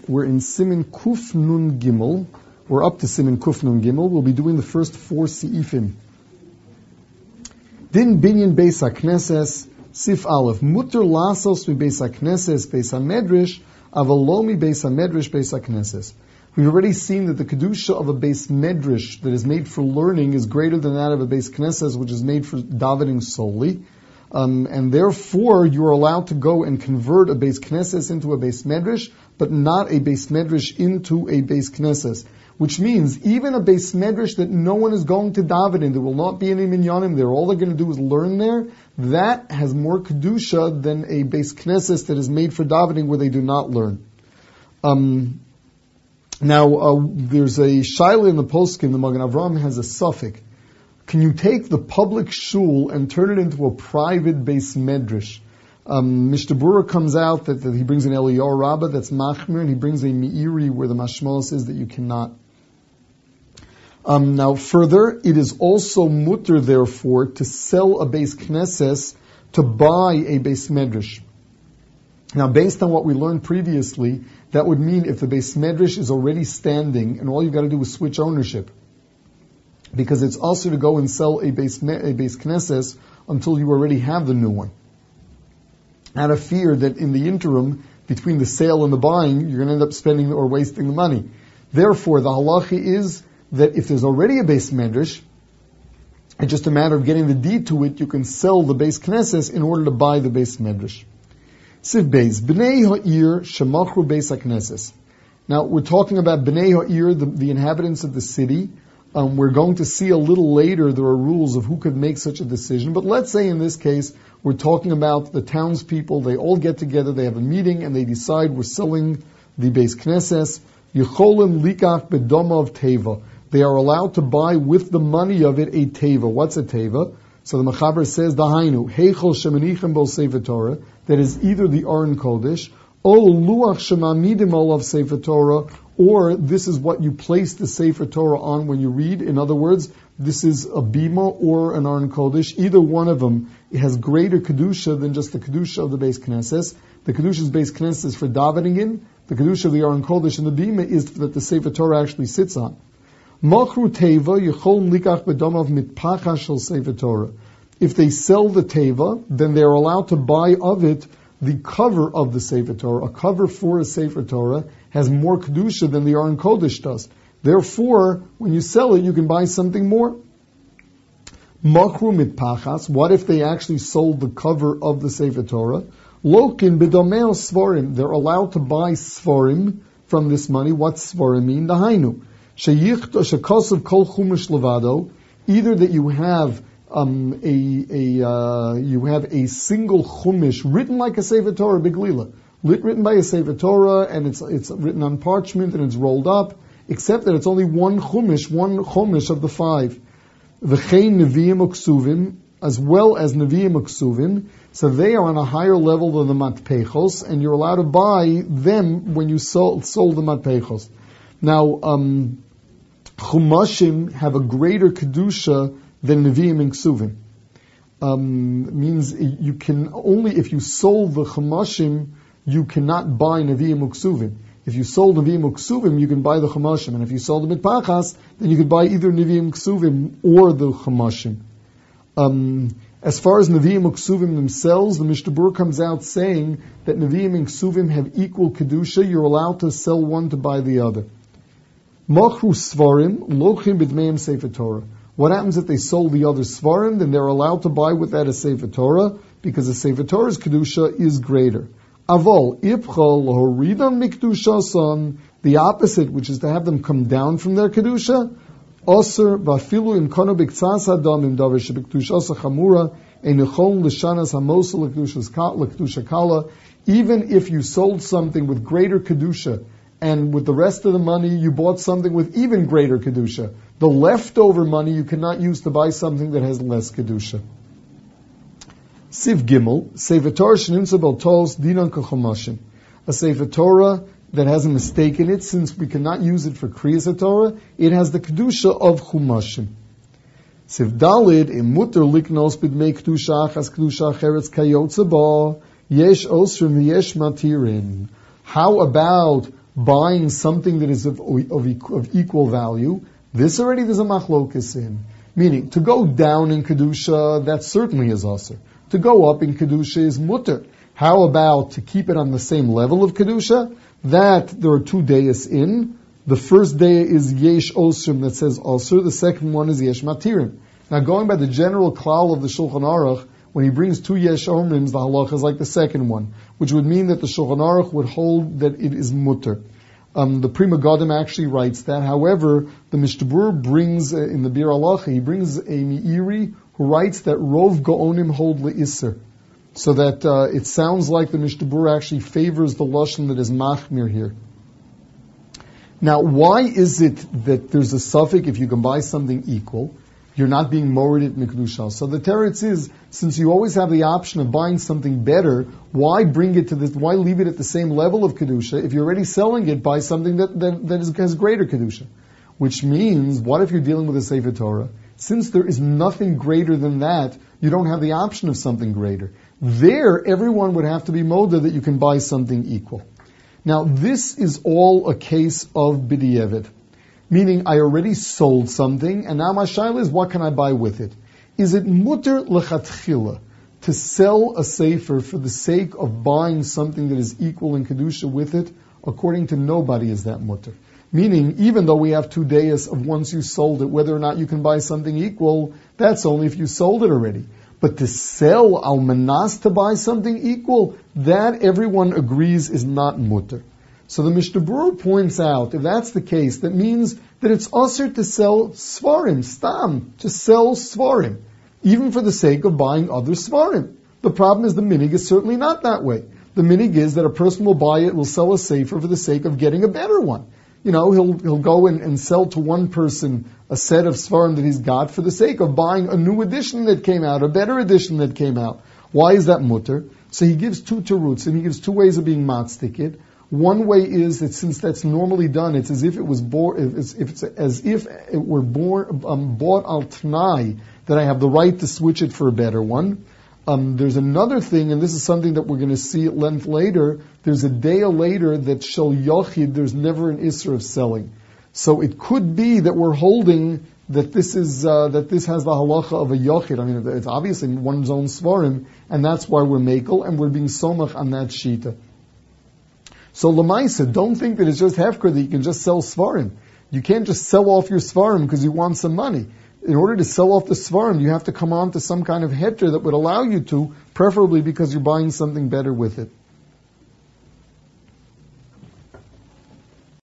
We're in Siman Kuf Nun Gimel. We're up to Siman Kuf Nun Gimel. We'll be doing the first 4 Seifim. Din Binyan Beis HaKnesses, Sif Aleph. Mutter Lasos mi Beis HaKnesses, Beis HaMedrash, Avalomi Beis HaMedrash, Beis HaKnesses. We've already seen that the Kedusha of a Beis Medrash that is made for learning is greater than that of a Beis Knesses, which is made for davening solely. And therefore, you are allowed to go and convert a Beis Knesses into a Beis Medrash, but not a Beis Medrash into a Beis Knesses. Which means, even a Beis Medrash that no one is going to daven in, there will not be any minyanim there, all they're going to do is learn there, that has more Kedusha than a Beis Knesses that is made for davening where they do not learn. There's a shaila in the poskim, the Magen Avraham has a suffix. Can you take the public shul and turn it into a private Beis Medrash? Mishnah Berurah comes out that he brings an Eliyahu Rabbah that's machmir, and he brings a Meiri where the mashmos is that you cannot. Now further, it is also mutter therefore to sell a Beis Knesses to buy a Beis Medrash. Now based on what we learned previously, that would mean if the Beis Medrash is already standing and all you've got to do is switch ownership, because it's also to go and sell a Beis Knesses until you already have the new one. Out of fear that in the interim, between the sale and the buying, you're going to end up spending or wasting the money. Therefore, the halacha is that if there's already a Beis Medrash, it's just a matter of getting the deed to it, you can sell the Beis Knesses in order to buy the Beis Medrash. Siv Beis, Bnei Ha'ir Shemachru Beis HaKnesses. Now, we're talking about Bnei Ha'ir, the inhabitants of the city. We're going to see a little later there are rules of who could make such a decision. But let's say in this case, we're talking about the townspeople. They all get together, they have a meeting, and they decide we're selling the Beis Knesses. Yecholim likach bedomav teva. They are allowed to buy with the money of it a teva. What's a teva? So the Mechaber says, Dahainu, heichol shemanichem bol Sefer Torah, that is either the Aron Kodesh, o luach shemamidim olav Sefer Torah, or this is what you place the Sefer Torah on when you read. In other words, this is a bima or an Aron Kodesh. Either one of them has greater Kedusha than just the Kedusha of the Beis Knesses. The Kedusha of Beis Knesses is for davening in. The Kedusha of the Aron Kodesh and the bima is that the Sefer Torah actually sits on. Machru teva yecholm likach bedomav mitpacha shel Sefer Torah. If they sell the teva, then they are allowed to buy of it the cover of the Sefer Torah. A cover for a Sefer Torah has more Kedusha than the Aron Kodesh does. Therefore, when you sell it, you can buy something more. Machru mitpachas. What if they actually sold the cover of the Sefer Torah? Lokin b'domeo svarim. They're allowed to buy svarim from this money. What's svarim mean? Dahainu. Shekosav kol chumash levado. Either that you have you have a single chumash written like a Sefer Torah Beglila, written by a Sefer Torah, and it's written on parchment and it's rolled up, except that it's only one chumash of the 5. V'chein neviim uksuvim, as well as neviim uksuvim, so they are on a higher level than the matpechos, and you're allowed to buy them when you sold the matpechos. Now, chumashim have a greater kedusha than neviim and ksuvim. Means you can only, if you sold the chumashim, you cannot buy neviim uksuvim. If you sold neviim uksuvim, you can buy the chumashim, and if you sold the mitpachas, then you could buy either neviim uksuvim or the chumashim. As far as neviim uksuvim themselves, the Mishnah Berurah comes out saying that neviim and ksuvim have equal kedusha. You're allowed to sell one to buy the other. Machru svarim lochim b'dmeim Sefer Torah. What happens if they sold the other svarim? Then they're allowed to buy with that a Sefer Torah, because the Sefer Torah's kedusha is greater. Avol ipchol horidam mikdushason, the opposite, which is to have them come down from their kedusha. Oser vafilu im kono b'ktsas adam im davar shebekdushasa chamura enichol l'shanas hamosel l'kedusha kala. Even if you sold something with greater kedusha, and with the rest of the money you bought something with even greater kedusha, the leftover money you cannot use to buy something that has less kedusha. Siv Gimel, Sefer Torah shenimtza bel tos dinan k'chumashim. A Sefer Torah that has a mistake in it, since we cannot use it for Kriyas Torah, it has the kedusha of chumashim. Siv Dalid im mutter liknos b'dmei kedusha achas kedusha acheretz kayotze ba yesh osrim yesh matirin. How about buying something that is of equal value, this already there's a machlokas in. Meaning, to go down in Kedusha, that certainly is asr. To go up in Kedusha is mutter. How about to keep it on the same level of Kedusha? That there are two dayas in. The first day is yesh osrim that says asr. The second one is yesh matirim. Now going by the general klal of the Shulchan Aruch, when he brings two yesh omrims, the halacha is like the second one, which would mean that the Shulchan Aruch would hold that it is mutter. The Pri Megadim actually writes that. However, the Mishnah brings in the Bir Halacha, he brings a Meiri who writes that Rov Gaonim hold le'isser. So that it sounds like the Mishnah actually favors the lashon that is machmir here. Now, why is it that there's a suffix if you can buy something equal? You're not being moridit mikdusha. So the teretz is, since you always have the option of buying something better, why bring it to this? Why leave it at the same level of kedusha? If you're already selling it, buy something that has greater kedusha. Which means, what if you're dealing with a Sefer Torah? Since there is nothing greater than that, you don't have the option of something greater. There, everyone would have to be moda that you can buy something equal. Now, this is all a case of b'di'evet. Meaning, I already sold something, and now my shaila is, what can I buy with it? Is it mutter lechatchila to sell a sefer for the sake of buying something that is equal in kedusha with it? According to nobody is that mutter. Meaning, even though we have two days of once you sold it, whether or not you can buy something equal, that's only if you sold it already. But to sell almanas to buy something equal, that everyone agrees is not mutter. So the Mishnah Berurah points out, if that's the case, that means that it's usher to sell svarim, stam, to sell svarim, even for the sake of buying other svarim. The problem is the minig is certainly not that way. The minig is that a person will buy it, will sell a sefer for the sake of getting a better one. You know, he'll go and sell to one person a set of svarim that he's got for the sake of buying a new edition that came out, a better edition that came out. Why is that mutter? So he gives two teruts, and he gives two ways of being matzdik. One way is that since that's normally done, it's as if it was bought al t'nai, that I have the right to switch it for a better one. There's another thing, and this is something that we're going to see at length later. There's a day later that shel yochid, there's never an isser of selling. So it could be that we're holding that this is that this has the halacha of a yochid. I mean, it's obviously one's own svarim, and that's why we're makel, and we're being somach on that shita. So Lamaisa, don't think that it's just hefker that you can just sell svarim. You can't just sell off your svarim because you want some money. In order to sell off the svarim, you have to come on to some kind of heter that would allow you to, preferably because you're buying something better with it.